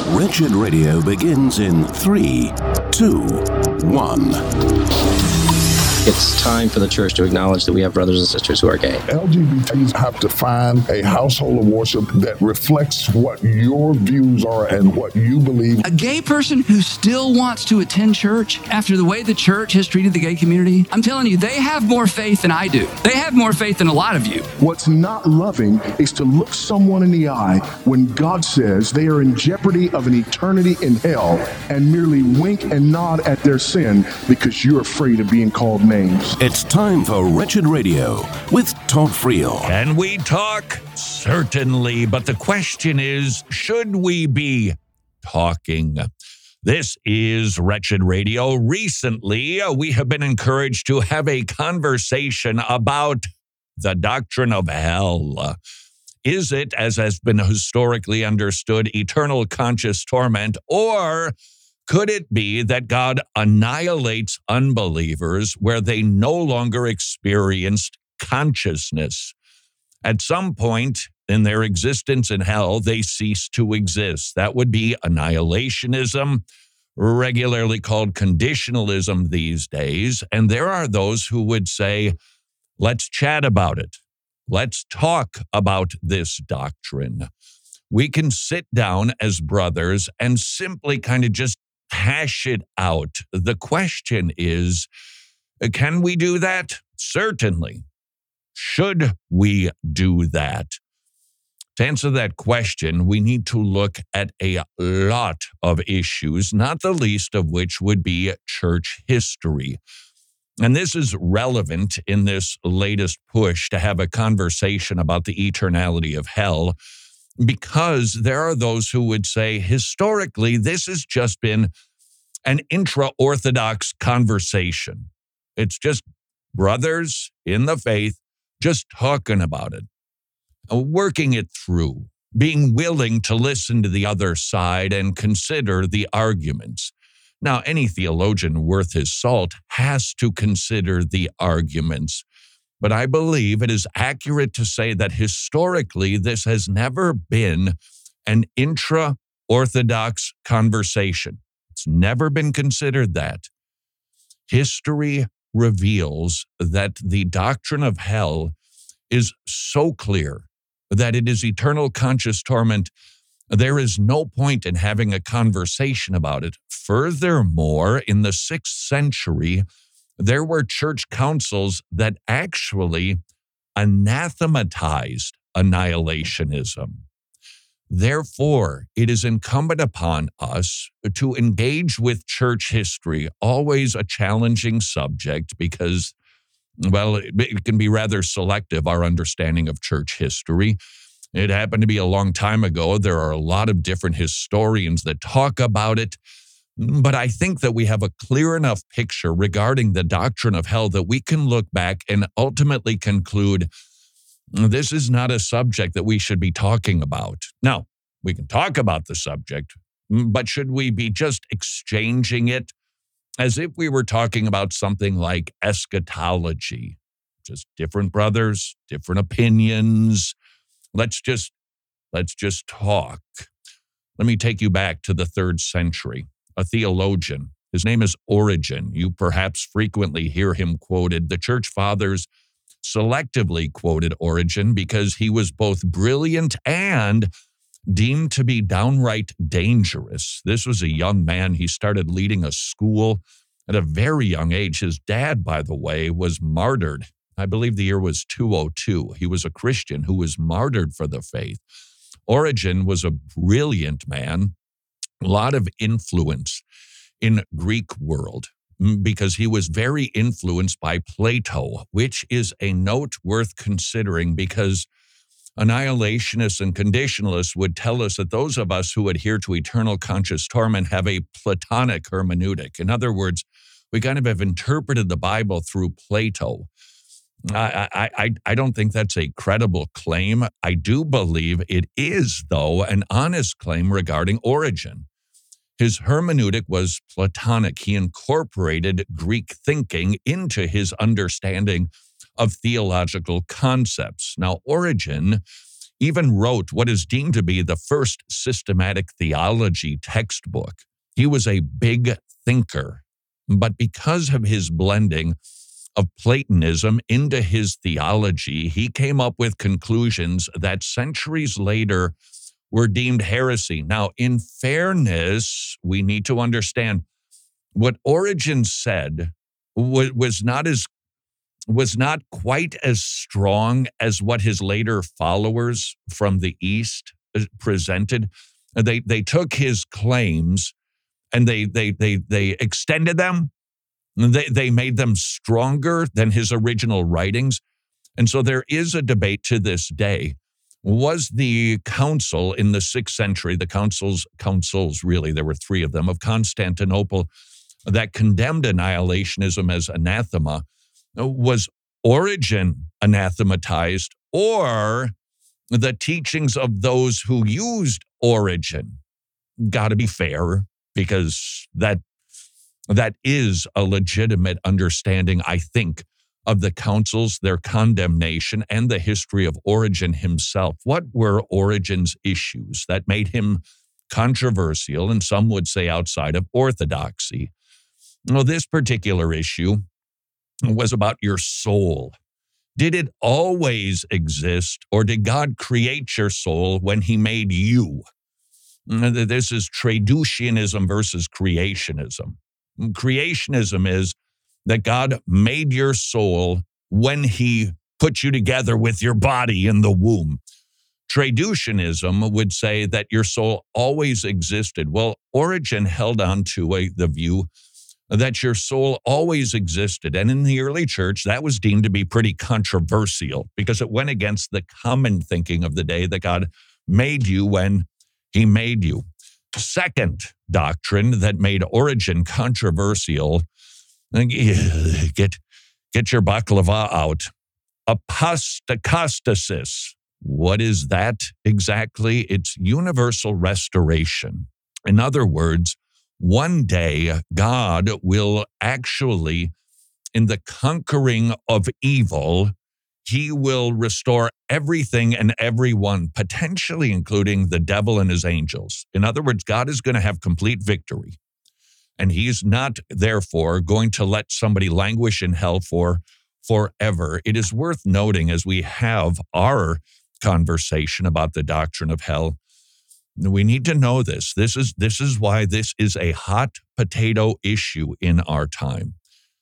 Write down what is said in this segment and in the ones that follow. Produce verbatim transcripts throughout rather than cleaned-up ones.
Wretched Radio begins in three, two, one. It's time for the church to acknowledge that we have brothers and sisters who are gay. L G B Ts have to find a household of worship that reflects what your views are and what you believe. A gay person who still wants to attend church after the way the church has treated the gay community, I'm telling you, they have more faith than I do. They have more faith than a lot of you. What's not loving is to look someone in the eye when God says they are in jeopardy of an eternity in hell and merely wink and nod at their sin because you're afraid of being called names. It's time for Wretched Radio with Todd Friel. Can we talk? Certainly, but the question is, should we be talking? This is Wretched Radio. Recently, we have been encouraged to have a conversation about the doctrine of hell. Is it, as has been historically understood, eternal conscious torment, or could it be that God annihilates unbelievers where they no longer experienced consciousness? At some point in their existence in hell, they cease to exist. That would be annihilationism, regularly called conditionalism these days. And there are those who would say, let's chat about it. Let's talk about this doctrine. We can sit down as brothers and simply kind of just hash it out. The question is, can we do that? Certainly. Should we do that? To answer that question, we need to look at a lot of issues, not the least of which would be church history. And this is relevant in this latest push to have a conversation about the eternality of hell, because there are those who would say, historically, this has just been an intra-Orthodox conversation. It's just brothers in the faith just talking about it, working it through, being willing to listen to the other side and consider the arguments. Now, any theologian worth his salt has to consider the arguments. But I believe it is accurate to say that historically, this has never been an intra-Orthodox conversation. It's never been considered that. History reveals that the doctrine of hell is so clear that it is eternal conscious torment. There is no point in having a conversation about it. Furthermore, in the sixth century, there were church councils that actually anathematized annihilationism. Therefore, it is incumbent upon us to engage with church history, always a challenging subject because, well, it, it can be rather selective, our understanding of church history. It happened to be a long time ago. There are a lot of different historians that talk about it. But I think that we have a clear enough picture regarding the doctrine of hell that we can look back and ultimately conclude this is not a subject that we should be talking about. Now, we can talk about the subject, but should we be just exchanging it as if we were talking about something like eschatology? Just different brothers, different opinions. Let's just, let's just talk. Let me take you back to the third century. A theologian. His name is Origen. You perhaps frequently hear him quoted. The church fathers selectively quoted Origen because he was both brilliant and deemed to be downright dangerous. This was a young man. He started leading a school at a very young age. His dad, by the way, was martyred. I believe the year was two oh two. He was a Christian who was martyred for the faith. Origen was a brilliant man. A lot of influence in Greek world because he was very influenced by Plato, which is a note worth considering because annihilationists and conditionalists would tell us that those of us who adhere to eternal conscious torment have a Platonic hermeneutic. In other words, we kind of have interpreted the Bible through Plato. I, I, I, I don't think that's a credible claim. I do believe it is, though, an honest claim regarding Origen. His hermeneutic was Platonic. He incorporated Greek thinking into his understanding of theological concepts. Now, Origen even wrote what is deemed to be the first systematic theology textbook. He was a big thinker, but because of his blending of Platonism into his theology, he came up with conclusions that centuries later were deemed heresy. Now, in fairness, we need to understand what Origen said was, was not as was not quite as strong as what his later followers from the East presented. They they took his claims and they they they they extended them. They they made them stronger than his original writings. And so there is a debate to this day. Was the council in the sixth century, the councils, councils really, there were three of them, of Constantinople, that condemned annihilationism as anathema, was Origen anathematized, or the teachings of those who used Origen? Got to be fair, because that that is a legitimate understanding, I think, of the councils, their condemnation, and the history of Origen himself. What were Origen's issues that made him controversial, and some would say outside of orthodoxy? Well, this particular issue was about your soul. Did it always exist, or did God create your soul when he made you? This is Traducianism versus creationism. Creationism is that God made your soul when he put you together with your body in the womb. Traducianism would say that your soul always existed. Well, Origen held on to a, the view that your soul always existed. And in the early church, that was deemed to be pretty controversial because it went against the common thinking of the day that God made you when he made you. Second doctrine that made Origen controversial, get, get your baklava out, apostacostasis. What is that exactly? It's universal restoration. In other words, one day, God will actually, in the conquering of evil, he will restore everything and everyone, potentially including the devil and his angels. In other words, God is going to have complete victory. And he's not, therefore, going to let somebody languish in hell for forever. It is worth noting, as we have our conversation about the doctrine of hell, we need to know this. This is, this is why this is a hot potato issue in our time.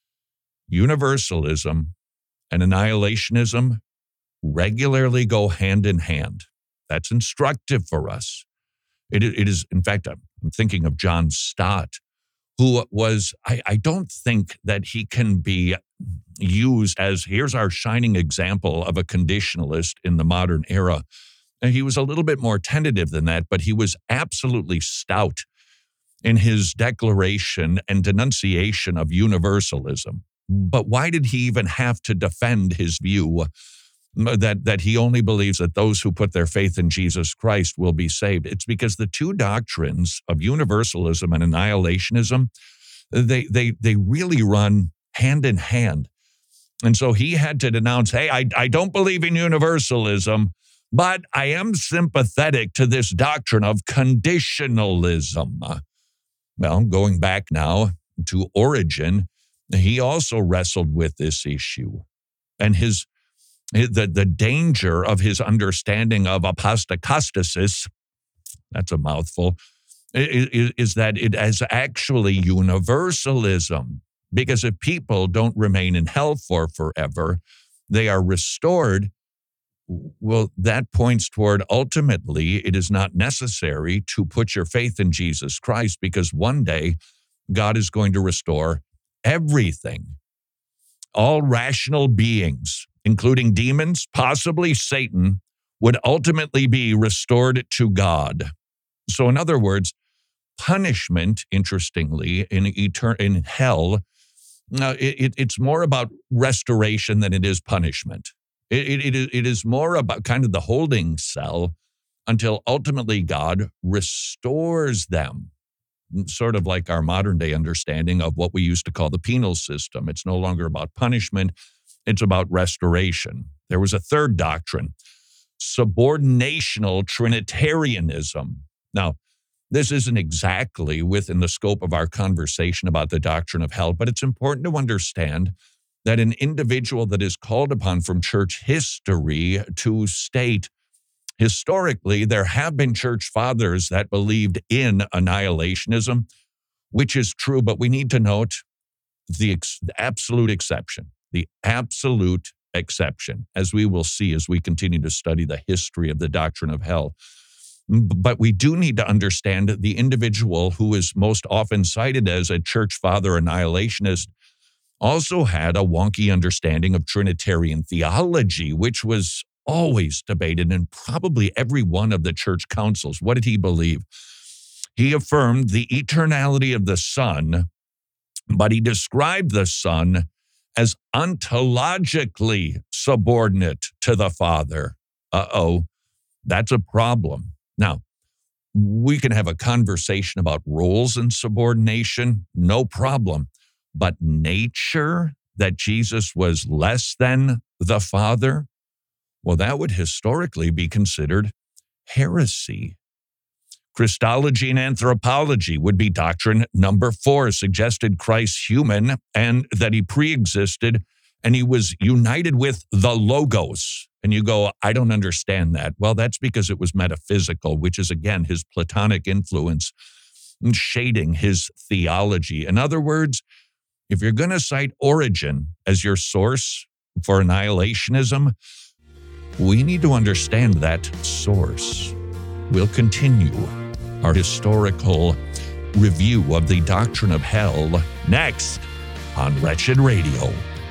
Universalism and annihilationism regularly go hand in hand. That's instructive for us. It, it is, in fact, I'm thinking of John Stott, who was, I, I don't think that he can be used as, here's our shining example of a conditionalist in the modern era. And he was a little bit more tentative than that, but he was absolutely stout in his declaration and denunciation of universalism. But why did he even have to defend his view that, that he only believes that those who put their faith in Jesus Christ will be saved? It's because the two doctrines of universalism and annihilationism, they, they, they really run hand in hand. And so he had to denounce, hey, I, I don't believe in universalism, but I am sympathetic to this doctrine of conditionalism. Well, going back now to Origen, he also wrestled with this issue. And his the, the danger of his understanding of apostacostasis, that's a mouthful, is, is that it is actually universalism. Because if people don't remain in hell for forever, they are restored. Well, that points toward ultimately it is not necessary to put your faith in Jesus Christ, because one day God is going to restore everything. All rational beings, including demons, possibly Satan, would ultimately be restored to God. So in other words, punishment, interestingly, in etern- in hell, uh, it, it's more about restoration than it is punishment. It, it, it is more about kind of the holding cell until ultimately God restores them. Sort of like our modern day understanding of what we used to call the penal system. It's no longer about punishment. It's about restoration. There was a third doctrine subordinational Trinitarianism. Now, this isn't exactly within the scope of our conversation about the doctrine of hell, but it's important to understand that an individual that is called upon from church history to state, historically, there have been church fathers that believed in annihilationism, which is true, but we need to note the, ex- the absolute exception, the absolute exception, as we will see as we continue to study the history of the doctrine of hell. But we do need to understand the individual who is most often cited as a church father annihilationist also had a wonky understanding of Trinitarian theology, which was always debated in probably every one of the church councils. What did he believe? He affirmed the eternality of the Son, but he described the Son as ontologically subordinate to the Father. Uh-oh, that's a problem. Now, we can have a conversation about roles and subordination, no problem. But nature, that Jesus was less than the Father, well, that would historically be considered heresy. Christology and anthropology would be doctrine number four, suggested Christ human and that he pre-existed and he was united with the Logos. And you go, I don't understand that. Well, that's because it was metaphysical, which is, again, his Platonic influence shading his theology. In other words, if you're going to cite Origen as your source for annihilationism, we need to understand that source. We'll continue our historical review of the doctrine of hell next on Wretched Radio.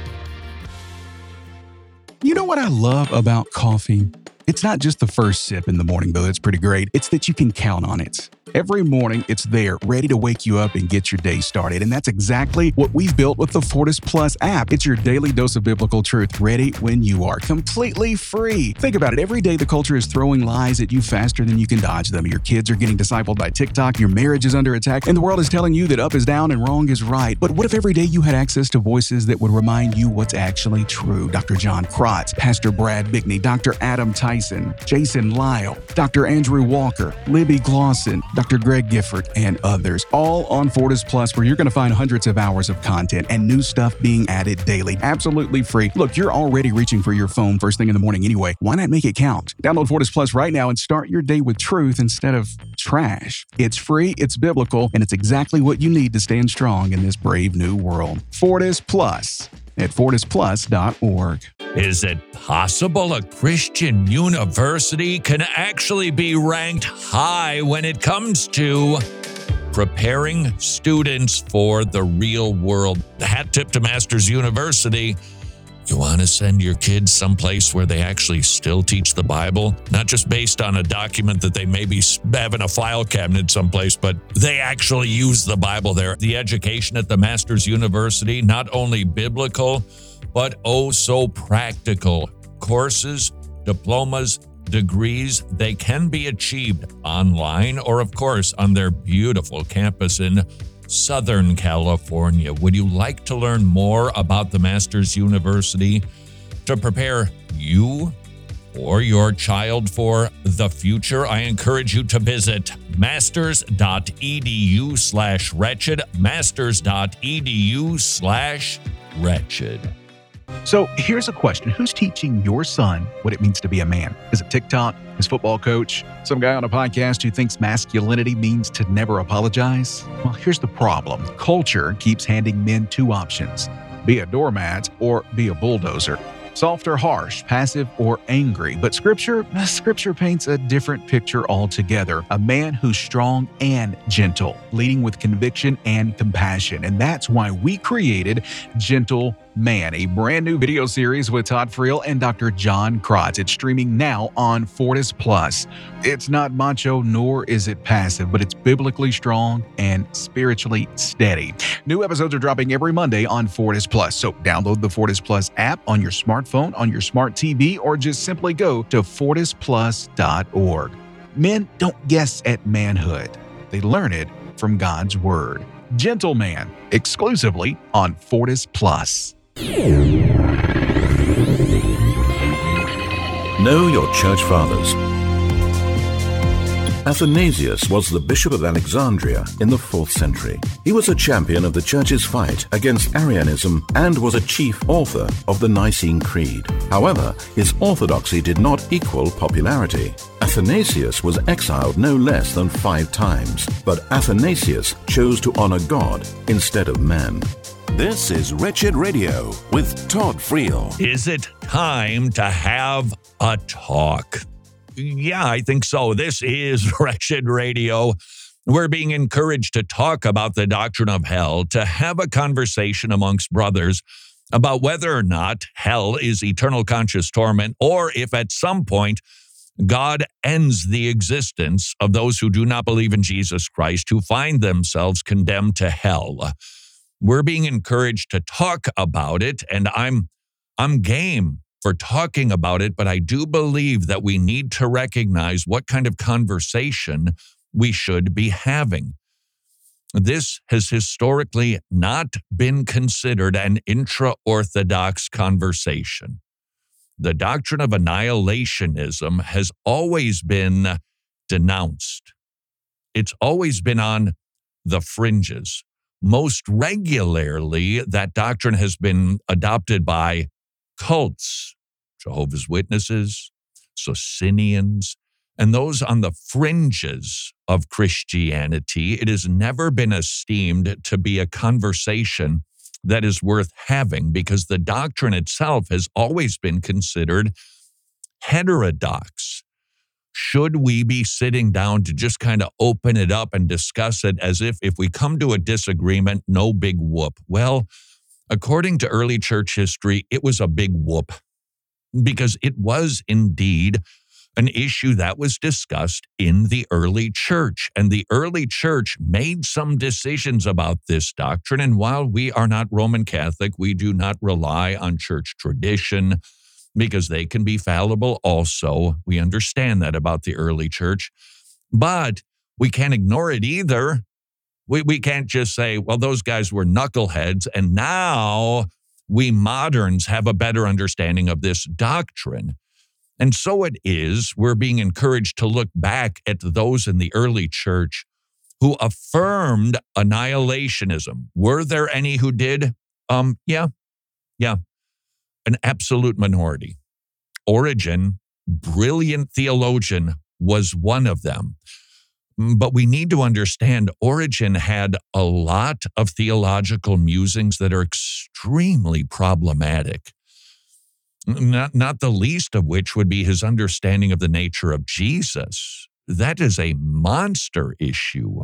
You know what I love about coffee? It's not just the first sip in the morning, though that's pretty great. It's that you can count on it. Every morning, it's there, ready to wake you up and get your day started. And that's exactly what we've built with the Fortis Plus app. It's your daily dose of biblical truth, ready when you are, completely free. Think about it. Every day, the culture is throwing lies at you faster than you can dodge them. Your kids are getting discipled by TikTok, your marriage is under attack, and the world is telling you that up is down and wrong is right. But what if every day you had access to voices that would remind you what's actually true? Doctor John Krotz, Pastor Brad Bickney, Doctor Adam Tyson, Jason Lyle, Doctor Andrew Walker, Libby Glosson, Doctor Greg Gifford, and others, all on Fortis Plus, where you're going to find hundreds of hours of content and new stuff being added daily, absolutely free. Look, you're already reaching for your phone first thing in the morning anyway. Why not make it count? Download Fortis Plus right now and start your day with truth instead of trash. It's free, it's biblical, and it's exactly what you need to stand strong in this brave new world. Fortis Plus at fortis plus dot org. Is it possible a Christian university can actually be ranked high when it comes to preparing students for the real world? Hat tip to Masters University. You want to send your kids someplace where they actually still teach the Bible, not just based on a document that they maybe have in a file cabinet someplace, but they actually use the Bible there. The education at the Masters University, not only biblical, but oh so practical. Courses, diplomas, degrees, they can be achieved online or, of course, on their beautiful campus in Southern California. Would you like to learn more about the Masters University to prepare you or your child for the future? I encourage you to visit masters.edu slash wretched, masters.edu slash wretched. So here's a question. Who's teaching your son what it means to be a man? Is it TikTok? His football coach? Some guy on a podcast who thinks masculinity means to never apologize? Well, here's the problem. Culture keeps handing men two options. Be a doormat or be a bulldozer. Soft or harsh, passive or angry. But Scripture, Scripture paints a different picture altogether. A man who's strong and gentle, leading with conviction and compassion. And that's why we created Gentle Man, a brand new video series with Todd Friel and Doctor John Krotz. It's streaming now on Fortis Plus. It's not macho, nor is it passive, but it's biblically strong and spiritually steady. New episodes are dropping every Monday on Fortis Plus. So download the Fortis Plus app on your smartphone, on your smart T V, or just simply go to fortis plus dot org. Men don't guess at manhood. They learn it from God's Word. Gentle Man, exclusively on Fortis Plus. Know your church fathers. Athanasius was the Bishop of Alexandria in the fourth century. He was a champion of the church's fight against Arianism and was a chief author of the Nicene Creed. However, his orthodoxy did not equal popularity. Athanasius was exiled no less than five times, but Athanasius chose to honor God instead of man. This is Wretched Radio with Todd Friel. Is it time to have a talk? Yeah, I think so. This is Wretched Radio. We're being encouraged to talk about the doctrine of hell, to have a conversation amongst brothers about whether or not hell is eternal conscious torment, or if at some point God ends the existence of those who do not believe in Jesus Christ, who find themselves condemned to hell. We're being encouraged to talk about it, and I'm I'm game for talking about it, but I do believe that we need to recognize what kind of conversation we should be having. This has historically not been considered an intra-orthodox conversation. The doctrine of annihilationism has always been denounced. It's always been on the fringes. Most regularly, that doctrine has been adopted by cults, Jehovah's Witnesses, Socinians, and those on the fringes of Christianity. It has never been esteemed to be a conversation that is worth having because the doctrine itself has always been considered heterodox. Should we be sitting down to just kind of open it up and discuss it as if if we come to a disagreement, no big whoop? Well, according to early church history, it was a big whoop because it was indeed an issue that was discussed in the early church. And the early church made some decisions about this doctrine. And while we are not Roman Catholic, we do not rely on church tradition because they can be fallible also. We understand that about the early church. But we can't ignore it either. We we can't just say, well, those guys were knuckleheads, and now we moderns have a better understanding of this doctrine. And so it is, we're being encouraged to look back at those in the early church who affirmed annihilationism. Were there any who did? Um, yeah, yeah, an absolute minority. Origen, brilliant theologian, was one of them. But we need to understand Origen had a lot of theological musings that are extremely problematic, not, not the least of which would be his understanding of the nature of Jesus. That is a monster issue.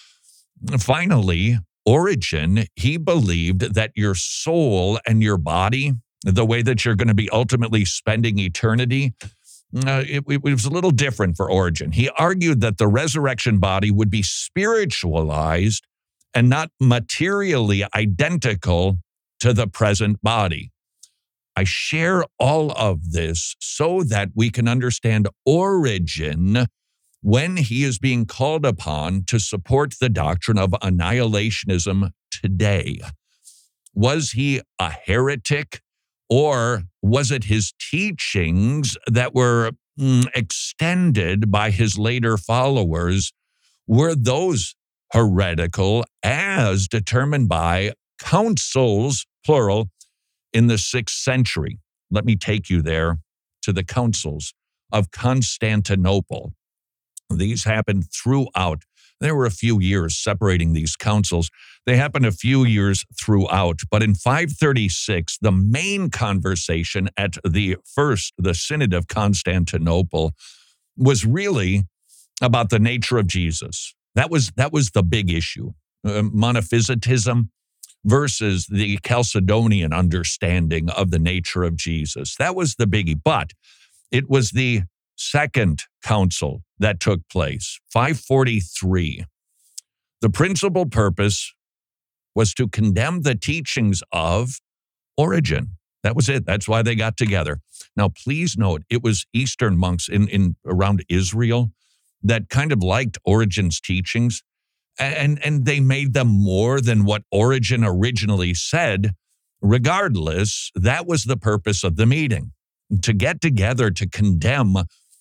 Finally, Origen, he believed that your soul and your body, the way that you're going to be ultimately spending eternity, Uh, it, it was a little different for Origen. He argued that the resurrection body would be spiritualized and not materially identical to the present body. I share all of this so that we can understand Origen when he is being called upon to support the doctrine of annihilationism today. Was he a heretic? Or was it his teachings that were mm, extended by his later followers? Were those heretical as determined by councils, plural, in the sixth century? Let me take you there to the councils of Constantinople. These happened throughout. There were a few years separating these councils. They happened a few years throughout. But in five thirty-six, the main conversation at the first, the Synod of Constantinople, was really about the nature of Jesus. That was, that was the big issue. Uh, monophysitism versus the Chalcedonian understanding of the nature of Jesus. That was the biggie. But it was the second council that took place, five forty-three. The principal purpose was to condemn the teachings of Origen. That was it. That's why they got together. Now, please note, it was Eastern monks in, in around Israel that kind of liked Origen's teachings, and, and they made them more than what Origen originally said. Regardless, that was the purpose of the meeting. to get together to condemn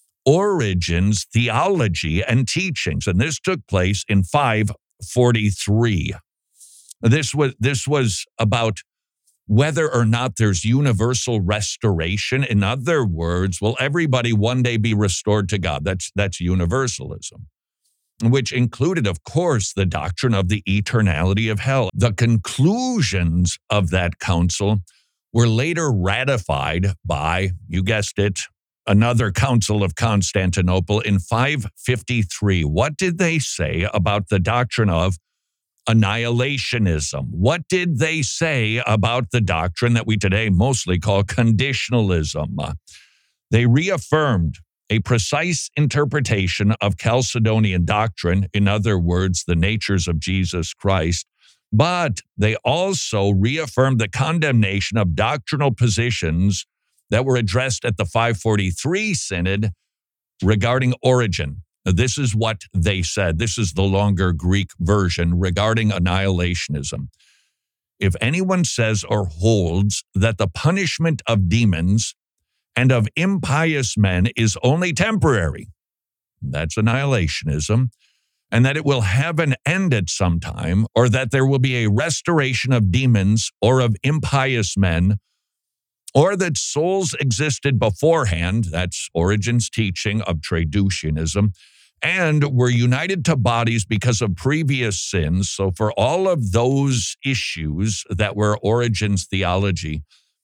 Origen's theology and teachings. And this took place in five forty-three. This was, this was about whether or not there's universal restoration. In other words, will everybody one day be restored to God? That's, that's universalism, which included, of course, the doctrine of the eternality of hell. The conclusions of that council were later ratified by, you guessed it, another Council of Constantinople in five fifty-three. What did they say about the doctrine of annihilationism? What did they say about the doctrine that we today mostly call conditionalism? They reaffirmed a precise interpretation of Chalcedonian doctrine, in other words, the natures of Jesus Christ, but they also reaffirmed the condemnation of doctrinal positions that were addressed at the five forty-three Synod regarding Origen. This is what they said. This is the longer Greek version regarding annihilationism. If anyone says or holds that the punishment of demons and of impious men is only temporary, that's annihilationism, and that it will have an end at some time, or that there will be a restoration of demons or of impious men, or that souls existed beforehand, that's Origen's teaching of traducianism, and were united to bodies because of previous sins. So for all of those issues that were Origen's theology,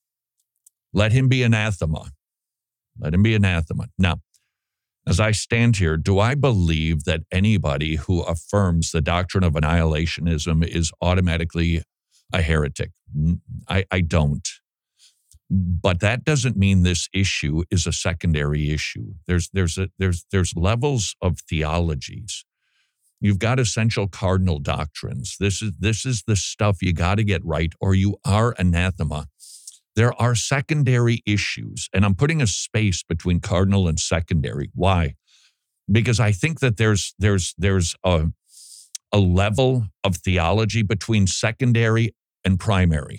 let him be anathema. Let him be anathema. Now, as I stand here, do I believe that anybody who affirms the doctrine of annihilationism is automatically a heretic? I, I don't. But that doesn't mean this issue is a secondary issue. There's there's a, there's there's levels of theologies. You've got essential cardinal doctrines. This is this is the stuff you got to get right, or you are anathema. There are secondary issues, and I'm putting a space between cardinal and secondary. Why? Because I think that there's there's there's a a level of theology between secondary and primary.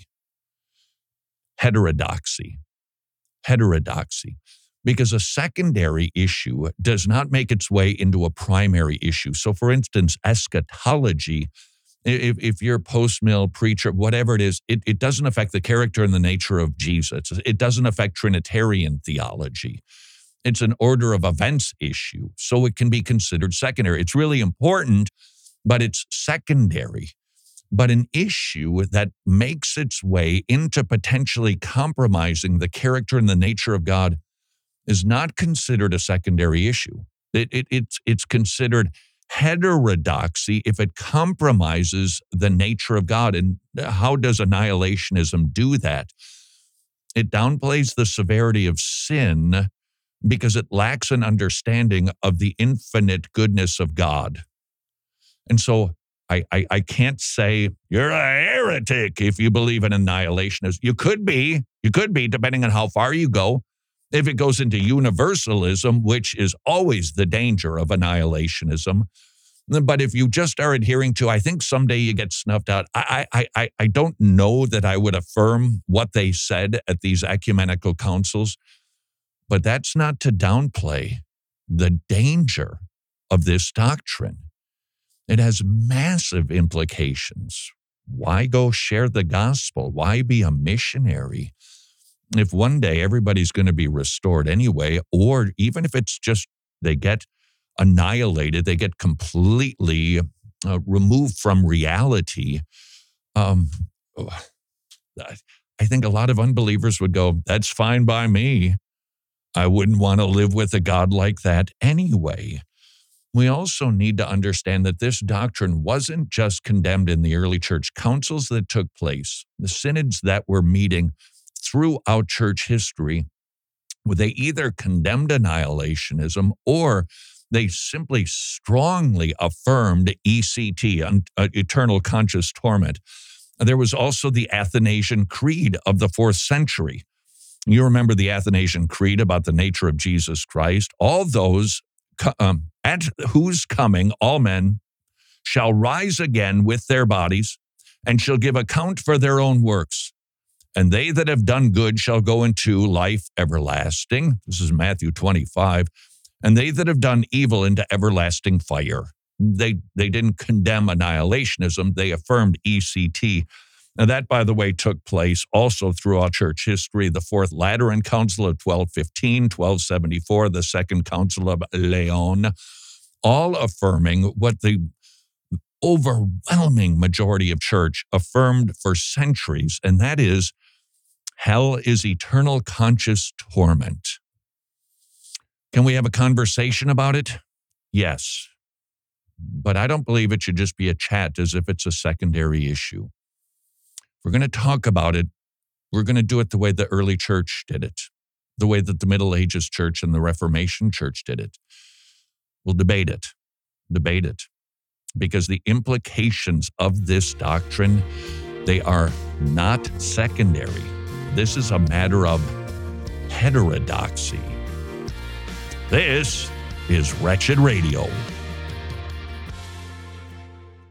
Heterodoxy. Heterodoxy. Because a secondary issue does not make its way into a primary issue. So, for instance, eschatology, if, if you're a post-mill preacher, whatever it is, it, it doesn't affect the character and the nature of Jesus. It doesn't affect Trinitarian theology. It's an order of events issue, so it can be considered secondary. It's really important, but it's secondary. But an issue that makes its way into potentially compromising the character and the nature of God is not considered a secondary issue. It, it, it's, it's considered heterodoxy if it compromises the nature of God. And how does annihilationism do that? It downplays the severity of sin because it lacks an understanding of the infinite goodness of God. And so I, I, I can't say you're a heretic if you believe in annihilationism. You could be, you could be, depending on how far you go. If it goes into universalism, which is always the danger of annihilationism. But if you just are adhering to, I think someday you get snuffed out. I, I, I, I don't know that I would affirm what they said at these ecumenical councils, but that's not to downplay the danger of this doctrine. It has massive implications. Why go share the gospel? Why be a missionary if one day everybody's going to be restored anyway, or even if it's just they get annihilated, they get completely uh, removed from reality? Um, I think a lot of unbelievers would go, that's fine by me. I wouldn't want to live with a God like that anyway. We also need to understand that this doctrine wasn't just condemned in the early church councils that took place, the synods that were meeting throughout church history. They either condemned annihilationism or they simply strongly affirmed E C T, uh, eternal conscious torment. There was also the Athanasian Creed of the fourth century. You remember the Athanasian Creed about the nature of Jesus Christ. All those um, at whose coming all men shall rise again with their bodies and shall give account for their own works. And they that have done good shall go into life everlasting. This is Matthew twenty-five. And they that have done evil into everlasting fire. They, they didn't condemn annihilationism. They affirmed E C T. And that, by the way, took place also throughout church history. The Fourth Lateran Council of twelve fifteen, twelve seventy-four, the Second Council of Leon, all affirming what the overwhelming majority of church affirmed for centuries, and that is hell is eternal conscious torment. Can we have a conversation about it? Yes. But I don't believe it should just be a chat as if it's a secondary issue. If we're going to talk about it, we're going to do it the way the early church did it, the way that the Middle Ages church and the Reformation church did it. We'll debate it, debate it, because the implications of this doctrine, they are not secondary. This is a matter of heterodoxy. This is Wretched Radio.